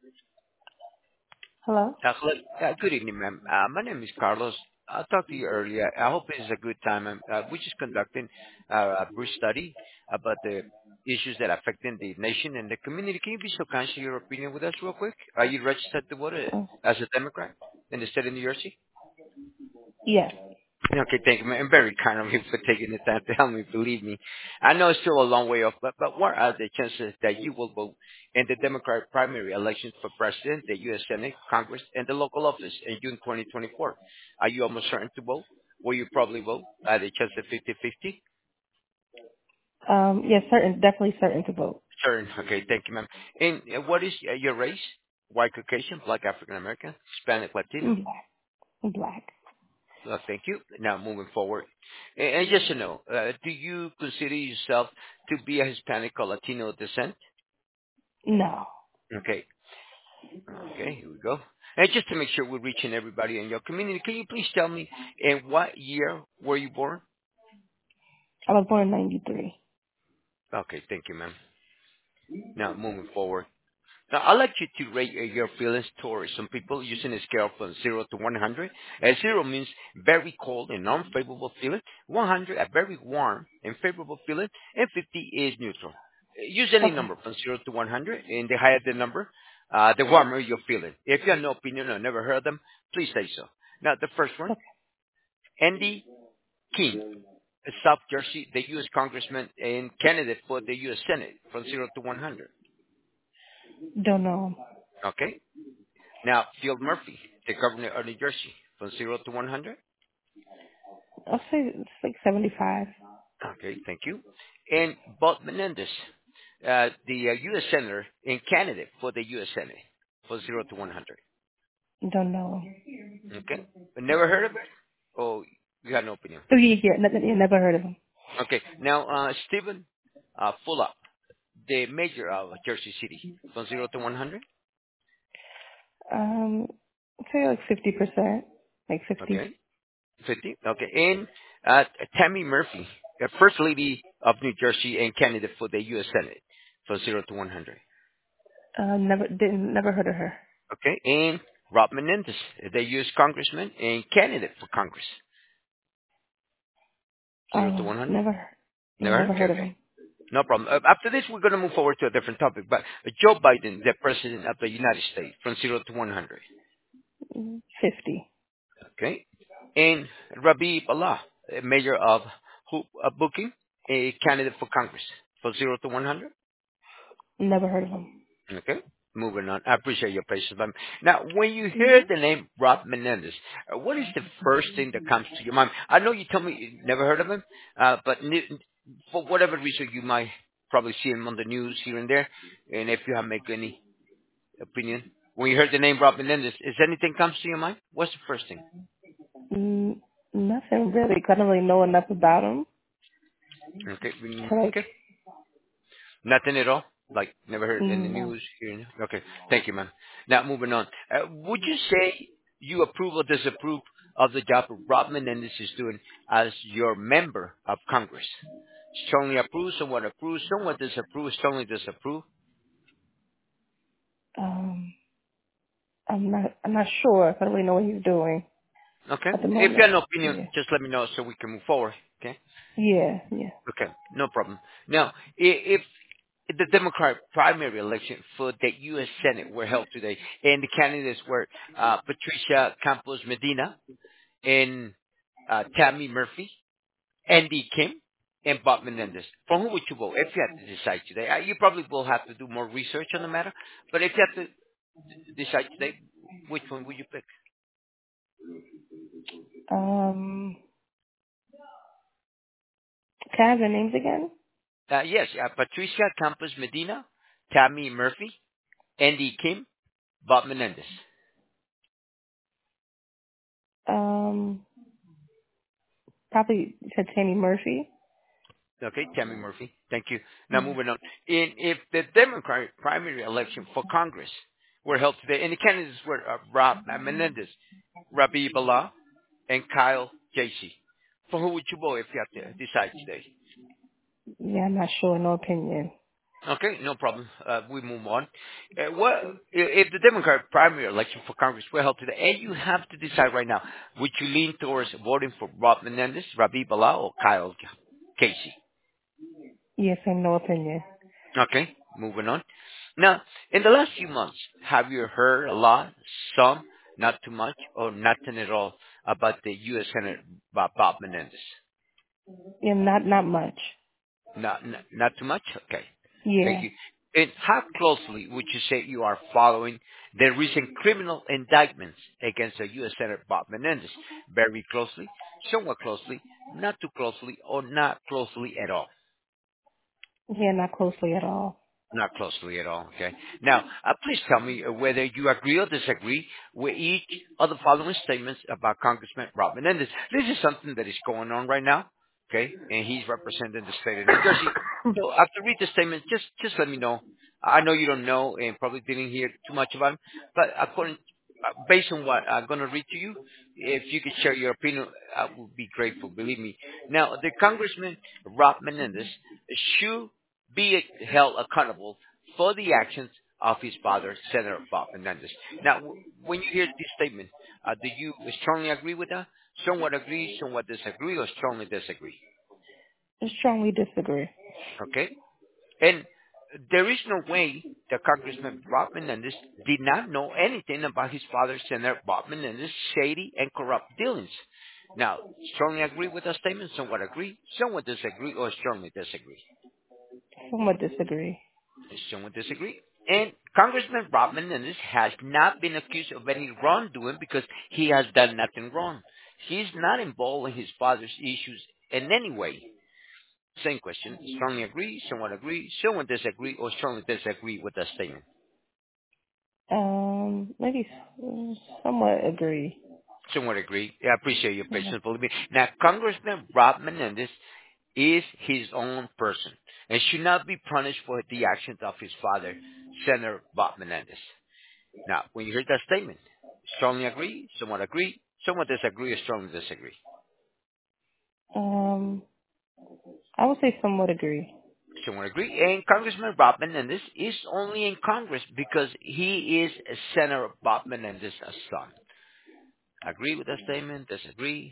Hello? Hello. Good evening, ma'am. My name is Carlos. I talked to you earlier. I hope this is a good time. We're just conducting a brief study about the issues that are affecting the nation and the community. Can you be so kind to share your opinion with us real quick? Are you registered to vote Oh, as a Democrat in the state of New Jersey? yes. Okay, thank you, man. And very kind of you for taking the time to help me. Believe me, I know it's still a long way off, but what are the chances that you will vote in the Democratic primary elections for president, the U.S. Senate, Congress, and the local office in June 2024? Are you almost certain to vote? Will you probably vote? Are the chances 50-50? Yes, certain, definitely certain to vote. Certain. Okay, thank you, ma'am. And what is your race? White, Caucasian, Black, African American, Hispanic, Latino? Black. Black. Thank you. Now, moving forward. And yes or no, do you consider yourself to be a Hispanic or Latino descent? No. Okay. Okay, here we go. And just to make sure we're reaching everybody in your community, can you please tell me in what year were you born? I was born in 93. Okay, thank you, ma'am. Now, moving forward. Now, I'd like you to rate your feelings towards some people using a scale from 0 to 100. 0 means very cold and unfavorable feeling. 100, a very warm and favorable feeling. And 50 is neutral. Use any Okay. number from 0 to 100, and the higher the number, the warmer you're feeling. If you have no opinion or never heard them, please say so. Now, the first one, Okay. Andy King, a South Jersey, the U.S. Congressman and candidate for the U.S. Senate from 0 to 100. Don't know. Okay? Now, Phil Murphy, the governor of New Jersey, from 0 to 100. I'll say it's like 75. Okay, thank you. And Bob Menendez, the U.S. Senator and candidate for the U.S. Senate, from 0 to 100. Don't know. Okay. But never heard of it? Oh, you got no opinion. Oh, yeah, never heard of him. Okay. Now, Stephen Fulop, the mayor of Jersey City, from 0 to 100. I'll say like 50%. Like 50. Okay. 50. Okay. And Tammy Murphy, First Lady of New Jersey and candidate for the U.S. Senate, from 0 to 100. Never heard of her. Okay. And Rob Menendez, the U.S. Congressman and candidate for Congress, 0 to 100. Never heard? Never Okay, heard of okay. him. No problem. After this, we're going to move forward to a different topic. But Joe Biden, the President of the United States, from 0 to 100. 50. Okay. And Rabi Bala, Mayor of Booking, a candidate for Congress, from 0 to 100. Never heard of him. Okay. Moving on. I appreciate your patience. Now, when you hear hmm the name Rob Menendez, what is the first thing that comes to your mind? I know you told me you never heard of him, but for whatever reason, you might probably see him on the news here and there. And if you have make any opinion, when you heard the name Rob Menendez, is anything comes to your mind? What's the first thing? Mm, nothing really. 'Cause I don't really know enough about him. Okay. To like, Okay. Nothing at all? Like, never heard in the no. news here? Okay. Thank you, man. Now, moving on. Would you say you approve or disapprove of the job Rob Menendez is doing as your member of Congress? Strongly approve, somewhat disapprove, strongly disapprove? Um, I'm not sure. I don't really know what he's doing Okay. at the If you moment. have an opinion, Yeah. just let me know so we can move forward. Okay? Yeah, yeah. Okay. No problem. Now, if the Democratic primary election for the U.S. Senate were held today, and the candidates were Patricia Campos Medina and Tammy Murphy, Andy Kim, and Bob Menendez. For who would you vote if you had to decide today? You probably will have to do more research on the matter, but if you have to decide today, which one would you pick? Um, can I have their names again? Yes, Patricia Campos Medina, Tammy Murphy, Andy Kim, Bob Menendez. Um, probably you said Tammy Murphy. Okay, Tammy Murphy. Thank you. Now Yeah. moving on. If the Democratic primary election for Congress were held today, and the candidates were Rob Menendez, Rabi Bala, and Kyle Casey, for who would you vote if you have to decide today? Yeah, I'm not sure. No opinion. Okay, no problem. We move on. If the Democratic primary election for Congress were held today, and you have to decide right now, would you lean towards voting for Rob Menendez, Ravi Bala, or Kyle Casey? Yes, and no opinion. Okay, moving on. Now, in the last few months, have you heard a lot, some, not too much, or nothing at all about the U.S. Senator Bob Menendez? Yeah, not much. Not too much? Okay. Thank Yeah. you. And how closely would you say you are following the recent criminal indictments against the U.S. Senator Bob Menendez? Very closely, somewhat closely, not too closely, or not closely at all? Yeah, not closely at all. Not closely at all, okay? Now, please tell me whether you agree or disagree with each of the following statements about Congressman Rob Menendez. This is something that is going on right now, okay? And he's representing the state of New Jersey. So after read the statement, just let me know. I know you don't know and probably didn't hear too much about him, but based on what I'm going to read to you, if you could share your opinion, I would be grateful, believe me. Now, the Congressman Rob Menendez should be held accountable for the actions of his father, Senator Bob Menendez. Now, when you hear this statement, do you strongly agree with that? Somewhat agree, somewhat disagree, or strongly disagree? I strongly disagree. Okay? And there is no way that Congressman Bob Menendez did not know anything about his father, Senator Bob Menendez, shady and corrupt dealings. Now, strongly agree with that statement, somewhat agree, somewhat disagree, or strongly disagree. Somewhat disagree. Someone disagree. And Congressman Rob Menendez has not been accused of any wrongdoing because he has done nothing wrong. He's not involved in his father's issues in any way. Same question. Strongly agree, someone disagree, or strongly disagree with that statement. Maybe somewhat agree. Someone agree. I appreciate your Yeah. patience. Believe me. Now, Congressman Rob Menendez is his own person and should not be punished for the actions of his father, Senator Bob Menendez. Now, when you hear that statement, strongly agree, somewhat disagree, or strongly disagree. Um, I would say somewhat agree. Someone agree. And Congressman Bob Menendez is only in Congress because he is Senator Bob Menendez's son. Agree with that statement? Disagree?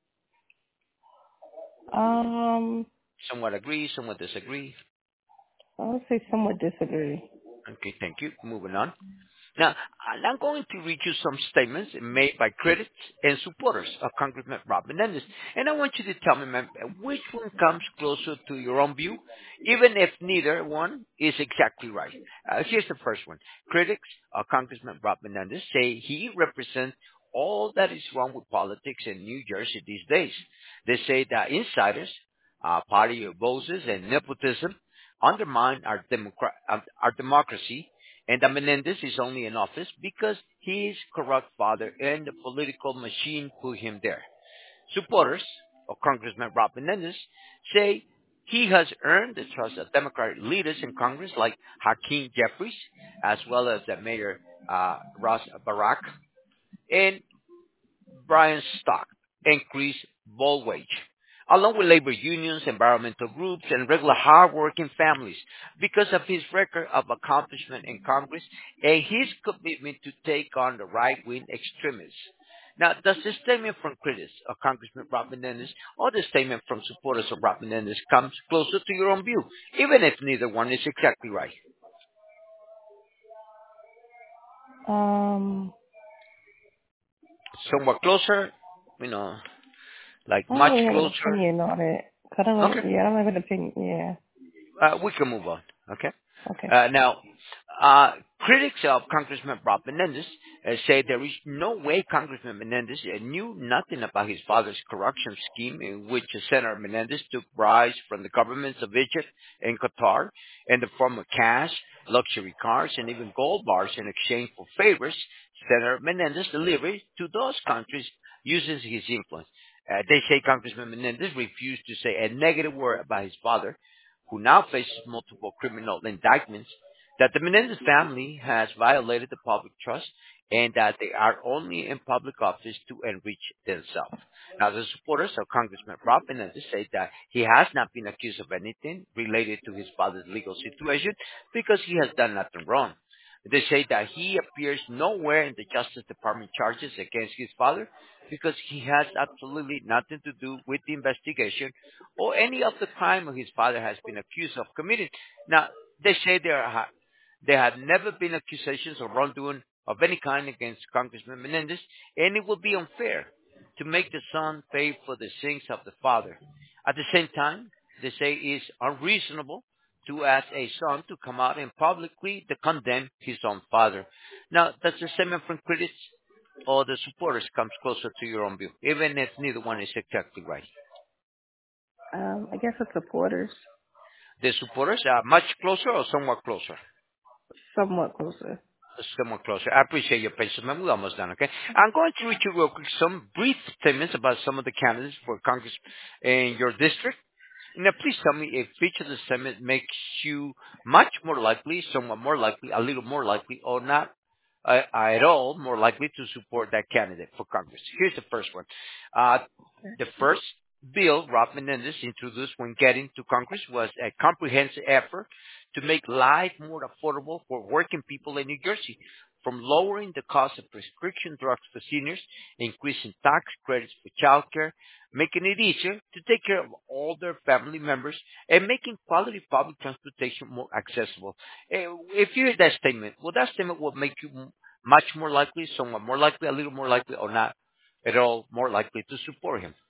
Um, Somewhat agree, somewhat disagree. I would say somewhat disagree. Okay, thank you. Moving on. Now, I'm going to read you some statements made by critics and supporters of Congressman Rob Menendez, and I want you to tell me, ma'am, which one comes closer to your own view, even if neither one is exactly right. Here's the first one. Critics of Congressman Rob Menendez say he represents all that is wrong with politics in New Jersey these days. They say that insiders, party bosses, and nepotism undermine our democracy, and that Menendez is only in office because his corrupt father and the political machine put him there. Supporters of Congressman Rob Menendez say he has earned the trust of Democratic leaders in Congress like Hakeem Jeffries, as well as the Mayor Ross Barack, and Brian Stock increased bold wage, along with labor unions, environmental groups, and regular hardworking families because of his record of accomplishment in Congress and his commitment to take on the right-wing extremists. Now, does the statement from critics of Congressman Rob Menendez or the statement from supporters of Rob Menendez comes closer to your own view, even if neither one is exactly right? Um, Somewhat closer, you know, like I don't much really have an closer. opinion on it. Okay. I don't have an opinion. Yeah. We can move on. Okay. Okay. Now, critics of Congressman Bob Menendez say there is no way Congressman Menendez knew nothing about his father's corruption scheme in which Senator Menendez took bribes from the governments of Egypt and Qatar in the form of cash, luxury cars, and even gold bars in exchange for favors Senator Menendez delivered to those countries using his influence. They say Congressman Menendez refused to say a negative word about his father, who now faces multiple criminal indictments, that the Menendez family has violated the public trust and that they are only in public office to enrich themselves. Now, the supporters of Congressman Rob Menendez say that he has not been accused of anything related to his father's legal situation because he has done nothing wrong. They say that he appears nowhere in the Justice Department charges against his father because he has absolutely nothing to do with the investigation or any of the crime his father has been accused of committing. Now, they say there have never been accusations of wrongdoing of any kind against Congressman Menendez, and it would be unfair to make the son pay for the sins of the father. At the same time, they say it is unreasonable to ask a son to come out and publicly to condemn his own father. Now, does the statement from critics or the supporters comes closer to your own view, even if neither one is exactly right? I guess it's supporters, The supporters are much closer or somewhat closer? somewhat closer. Somewhat closer. I appreciate your patience, man. We're almost done, okay? I'm going to read you real quick some brief statements about some of the candidates for Congress in your district. Now, please tell me if each of the statements makes you much more likely, somewhat more likely, a little more likely, or not at all more likely to support that candidate for Congress. Here's the first one. Uh, the first bill Rob Menendez introduced when getting to Congress was a comprehensive effort to make life more affordable for working people in New Jersey, from lowering the cost of prescription drugs for seniors, increasing tax credits for childcare, making it easier to take care of all their family members, and making quality public transportation more accessible. If you hear that statement, well, that statement will make you much more likely, somewhat more likely, a little more likely, or not at all more likely to support him.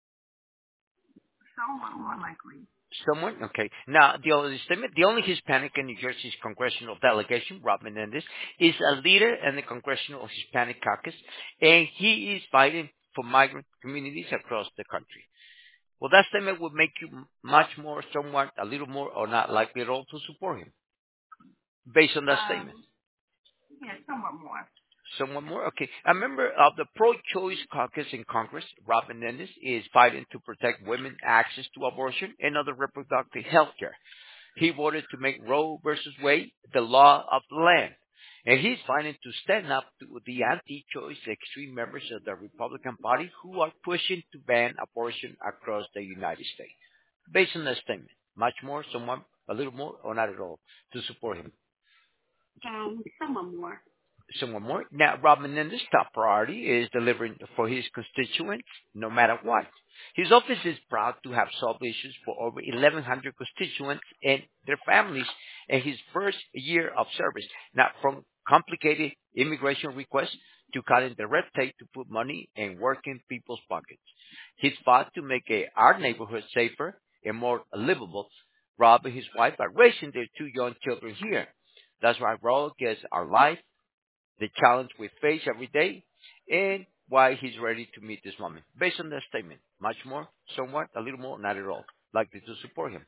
Somewhat more likely. Someone? Okay. Now, the other statement, the only Hispanic in New Jersey's congressional delegation, Rob Menendez, is a leader in the Congressional Hispanic Caucus, and he is fighting for migrant communities across the country. Well, that statement would make you much more, somewhat, a little more, or not likely at all to support him, based on that statement. Yeah, somewhat more. Someone more? Okay. A member of the pro-choice caucus in Congress, Rob Menendez, is fighting to protect women's access to abortion and other reproductive health care. He voted to make Roe versus Wade the law of the land. And he's fighting to stand up to the anti-choice extreme members of the Republican Party who are pushing to ban abortion across the United States. Based on that statement, much more, somewhat, a little more, or not at all, to support him. Somewhat more. Someone more. Now, Rob Menendez's top priority is delivering for his constituents no matter what. His office is proud to have solved issues for over 1,100 constituents and their families in his first year of service. Now, from complicated immigration requests to cutting the red tape to put money in working people's pockets. He's fought to make our neighborhood safer and more livable. Rob and his wife are raising their two young children here. That's why Rob gets our life, the challenge we face every day, and why he's ready to meet this moment. Based on that statement, much more, somewhat, a little more, not at all, likely to support him.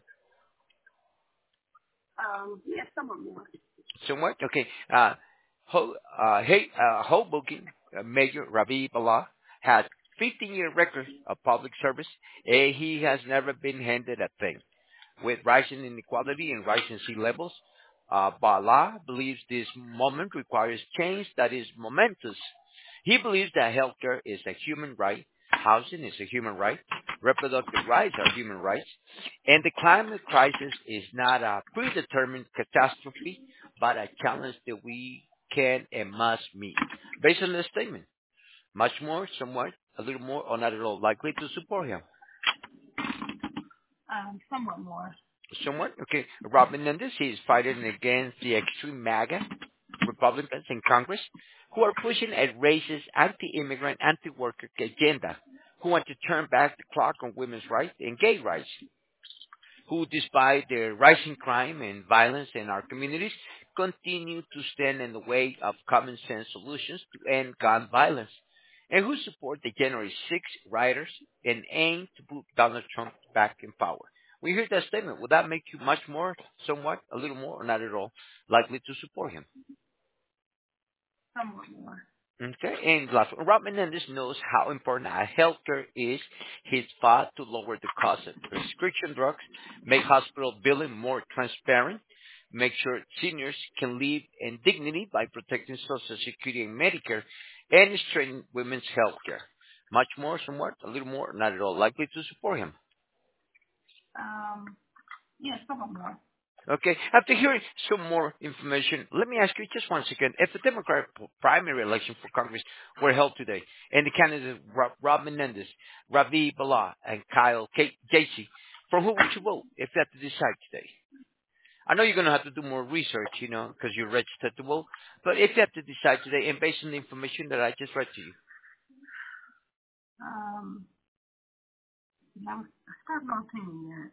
Yeah, somewhat more. Somewhat, okay. Hoboken Mayor Ravi Bala has 15-year record of public service, and he has never been handed a thing. With rising inequality and rising sea levels, Bala believes this moment requires change that is momentous. He believes that healthcare is a human right, housing is a human right, reproductive rights are human rights, and the climate crisis is not a predetermined catastrophe, but a challenge that we can and must meet. Based on this statement, much more, somewhat, a little more, or not at all likely to support him. Somewhat more. Somewhat, okay. Rob Menendez, he is fighting against the extreme MAGA Republicans in Congress who are pushing a racist, anti-immigrant, anti-worker agenda, who want to turn back the clock on women's rights and gay rights, who, despite the rising crime and violence in our communities, continue to stand in the way of common sense solutions to end gun violence, and who support the January 6th rioters and aim to put Donald Trump back in power. We hear that statement. Would that make you much more, somewhat, a little more, or not at all, likely to support him? Somewhat more. Okay, and last one, Rob Menendez knows how important healthcare is. He's fought to lower the cost of prescription drugs, make hospital billing more transparent, make sure seniors can live in dignity by protecting Social Security and Medicare, and strengthen women's health care. Much more, somewhat, a little more, not at all likely to support him. Yeah, somewhat more. Okay. After hearing some more information, let me ask you just one second. If the Democratic primary election for Congress were held today, and the candidates Rob Menendez, Ravi Bala, and Kyle Casey, for who would you vote if you had to decide today? I know you're going to have to do more research, because you're registered to vote. But if you have to decide today, and based on the information that I just read to you, I have no opinion yet.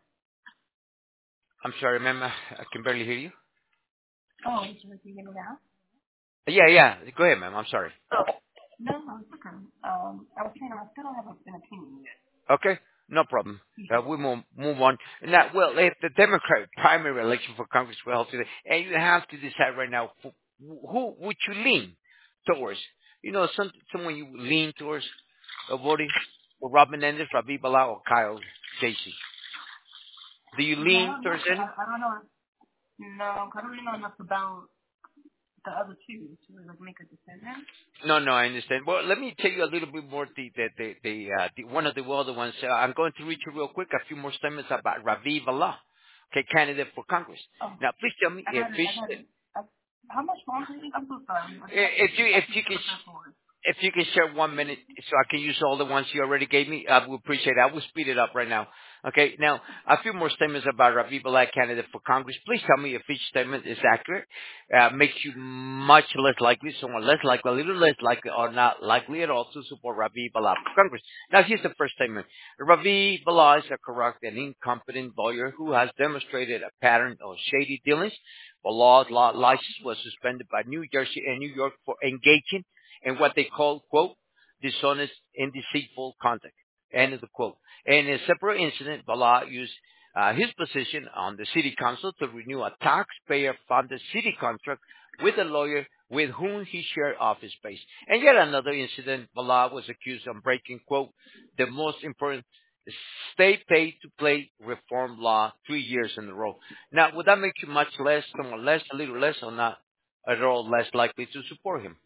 I'm sorry, ma'am, I can barely hear you. Oh, you can hear me now? Yeah. Go ahead, ma'am. I'm sorry. Oh. No, it's okay. I was saying I still don't have an opinion yet. Okay, no problem. We move on. Now, well, if the Democratic primary election for Congress were held today, and you have to decide right now, who would you lean towards? Someone you lean towards voting for Rob Menendez, Ravi Bala, or Kyle Casey. Do you Yeah, lean towards any? I don't know. No, I don't really know enough about the other two to like make a decision. No, I understand. Well, let me tell you a little bit more. The one of the other ones. I'm going to read you real quick a few more statements about Ravi Bala, okay, candidate for Congress. Oh, Now, please tell me I got it. How much longer? I'm so sorry. if you can if you can share 1 minute so I can use all the ones you already gave me, I would appreciate it. I will speed it up right now. Okay, now, a few more statements about Ravi Balai, candidate for Congress. Please tell me if each statement is accurate. Makes you much less likely, somewhat less likely, a little less likely, or not likely at all to support Ravi Balai for Congress. Now, here's the first statement. Ravi Balai is a corrupt and incompetent lawyer who has demonstrated a pattern of shady dealings. Balai's law license was suspended by New Jersey and New York for engaging in what they call, quote, dishonest and deceitful conduct, end of the quote. In a separate incident, Bala used his position on the city council to renew a taxpayer-funded city contract with a lawyer with whom he shared office space. And yet another incident, Bala was accused of breaking, quote, the most important state pay-to-play reform law 3 years in a row. Now, would that make you much less, somewhat less, a little less, or not at all less likely to support him?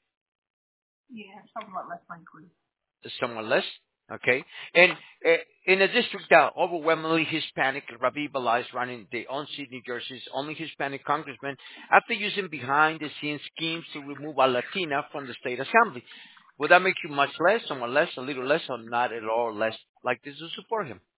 Yeah, somewhat less likely. Someone less. Okay. And in a district that overwhelmingly Hispanic, Ravi Bala is running the own seat, New Jersey's only Hispanic congressman, after using behind-the-scenes schemes to remove a Latina from the state assembly. Would that make you much less, somewhat less, a little less, or not at all less likely to support him?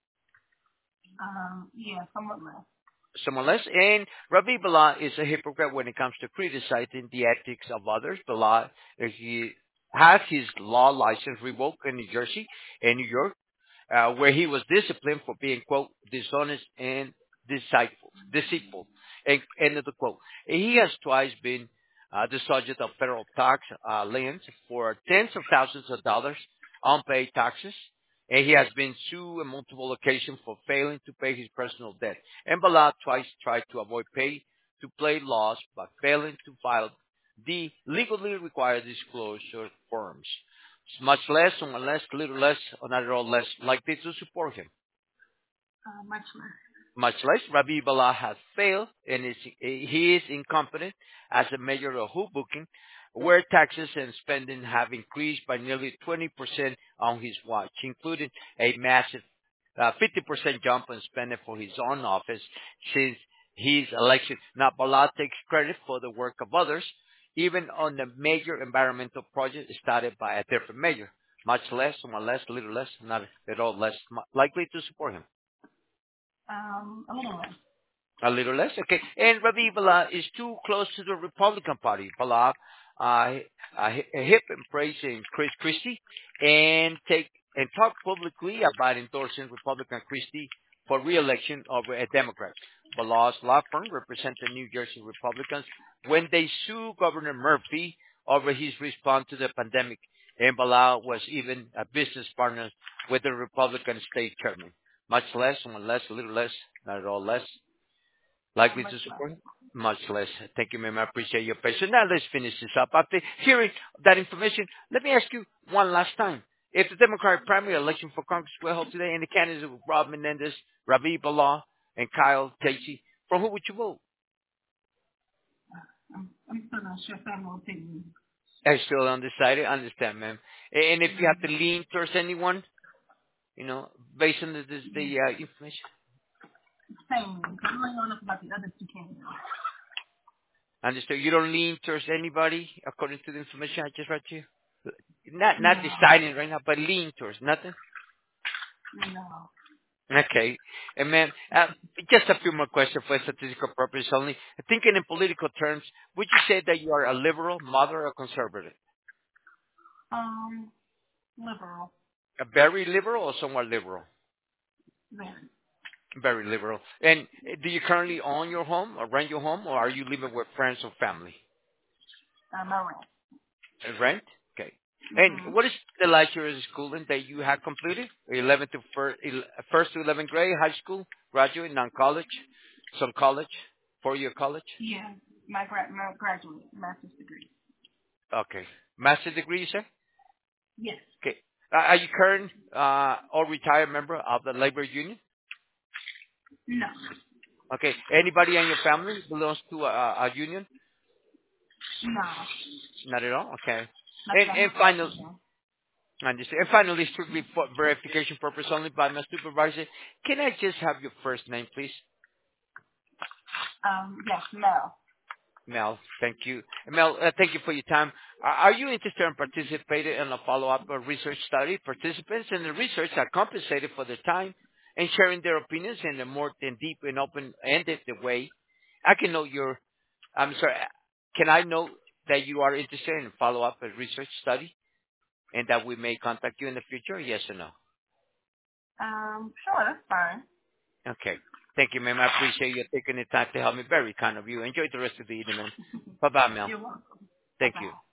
Yeah, somewhat less. Someone less. And Ravi Bala is a hypocrite when it comes to criticizing the ethics of others. Bala, he has his law license revoked in New Jersey and New York, where he was disciplined for being, quote, dishonest and deceitful. End of the quote. He has twice been the subject of federal tax liens for tens of thousands of dollars unpaid taxes. And he has been sued on multiple occasions for failing to pay his personal debt. And Bala twice tried to avoid pay-to-play laws by failing to file the legally required disclosure forms. Much less, somewhat less, little less, or not at all less likely to support him. Much less. Much less, Ravi Bala has failed and he is incompetent as a measure of who booking, where taxes and spending have increased by nearly 20% on his watch, including a massive 50% jump in spending for his own office since his election. Now, Bala takes credit for the work of others, even on the major environmental project started by a different mayor. Much less, somewhat less, little less, not at all less likely to support him. A little less. A little less, okay. And Ravi Bala is too close to the Republican Party. Bala hip and praising Chris Christie and talk publicly about endorsing Republican Christie for re-election over a Democrat. Bala's law firm represents the New Jersey Republicans when they sue Governor Murphy over his response to the pandemic. And Bala was even a business partner with the Republican state chairman. Much less, somewhat less, a little less, not at all less. Likely to support? Much less. Thank you, ma'am. I appreciate your patience. Now let's finish this up. After hearing that information, let me ask you one last time. If the Democratic primary election for Congress were held today and the candidates were Rob Menendez, Ravi Bala, and Kyle Casey, for who would you vote? I'm still not sure if I'm opinion. Are you still undecided? Understand, ma'am. And if you have to Mm-hmm. lean towards anyone, based on Yeah. the information. Same. I don't really know enough about the other two candidates. Understood. You don't lean towards anybody according to the information I just read to you? Not No. deciding right now, but lean towards nothing? No. Okay. And man, just a few more questions for statistical purposes only. Thinking in political terms, would you say that you are a liberal, moderate, or conservative? Liberal. A very liberal or somewhat liberal? Very. Very liberal. And do you currently own your home or rent your home, or are you living with friends or family? My rent. Rent? Okay. Mm-hmm. And what is the last year of schooling that you have completed? 11th to first to 11th grade, high school, graduate, non-college, some college, 4-year college? Yeah. My graduate master's degree. Okay. Master's degree, you say? Yes. Okay. Are you current or retired member of the labor union? No. Okay. Anybody in your family belongs to a union? No. Not at all? Okay. Not that I And have a final, record of. understand. And finally, strictly for verification purpose only by my supervisor, can I just have your first name, please? Yes, no. Mel, thank you. Mel, thank you for your time. Are you interested in participating in a follow-up or research study? Participants in the research are compensated for their time and sharing their opinions in a more than deep and open-ended way. I can know I'm sorry, can I know that you are interested in follow-up a research study and that we may contact you in the future? Yes or no? Sure, that's fine. Okay. Thank you, ma'am. I appreciate you taking the time to help me. Very kind of you. Enjoy the rest of the evening, ma'am. Bye-bye, Mel. You're welcome. Thank Bye-bye. you.